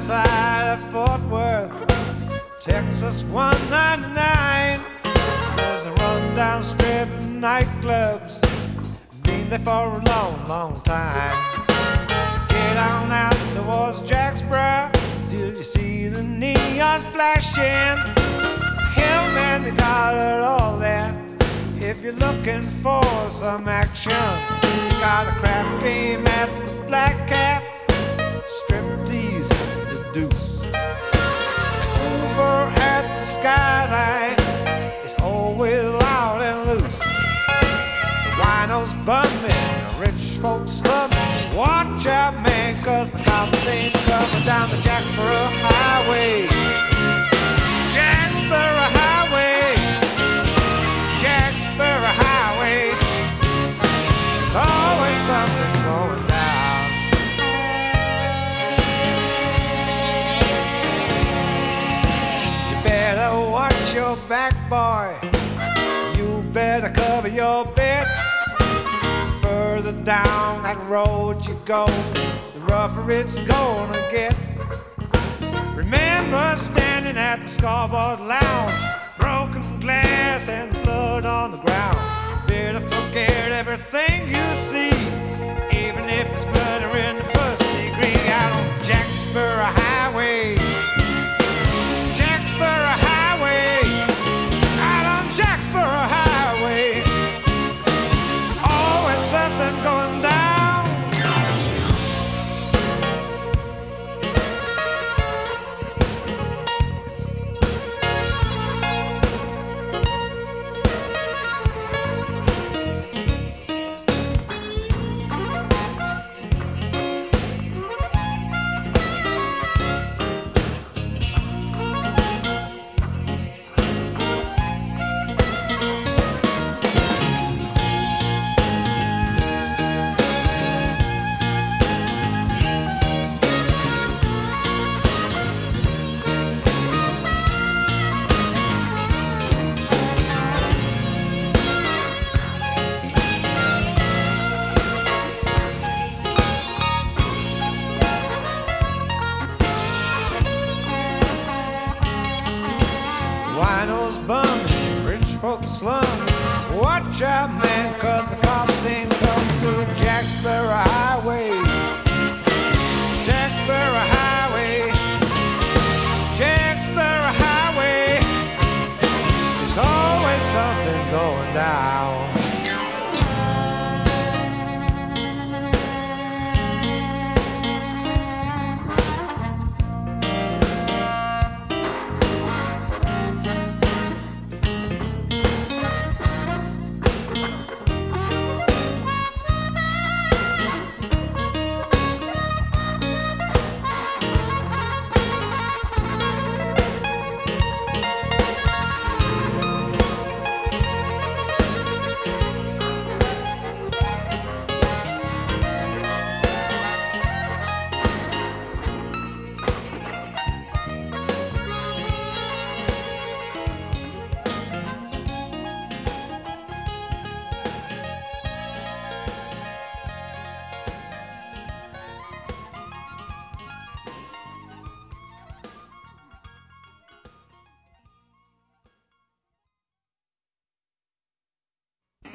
outside of Fort Worth, Texas 199. There's a rundown strip of nightclubs, been there for a long, long time. Get on out towards Jacksboro till you see the neon flashing. Hell, man, they got it all there if you're looking for some action. You got a crap game at the Black Cat, striptease the Deuce. Over at the Skyline, it's always loud and loose. The winos bumming, the rich folks slumming. Watch out, man, 'cause the cops ain't coming down the Jacksboro Highway. Jacksboro Highway, Jacksboro Highway. There's always something going down. You better watch your back, boy. You better cover your bets. Further down that road you go, the rougher it's gonna get. Remember standing at the Scoreboard Lounge, broken glass and blood on the ground. Better forget everything you see, even if it's murder in the first degree. Out on Jacksboro Highway, Jacksboro Highway, out on Jacksboro Highway. Always something going down. Winos bumming, rich folks slumming. Watch out, man, 'cause the cops ain't coming to Jacksboro Highway.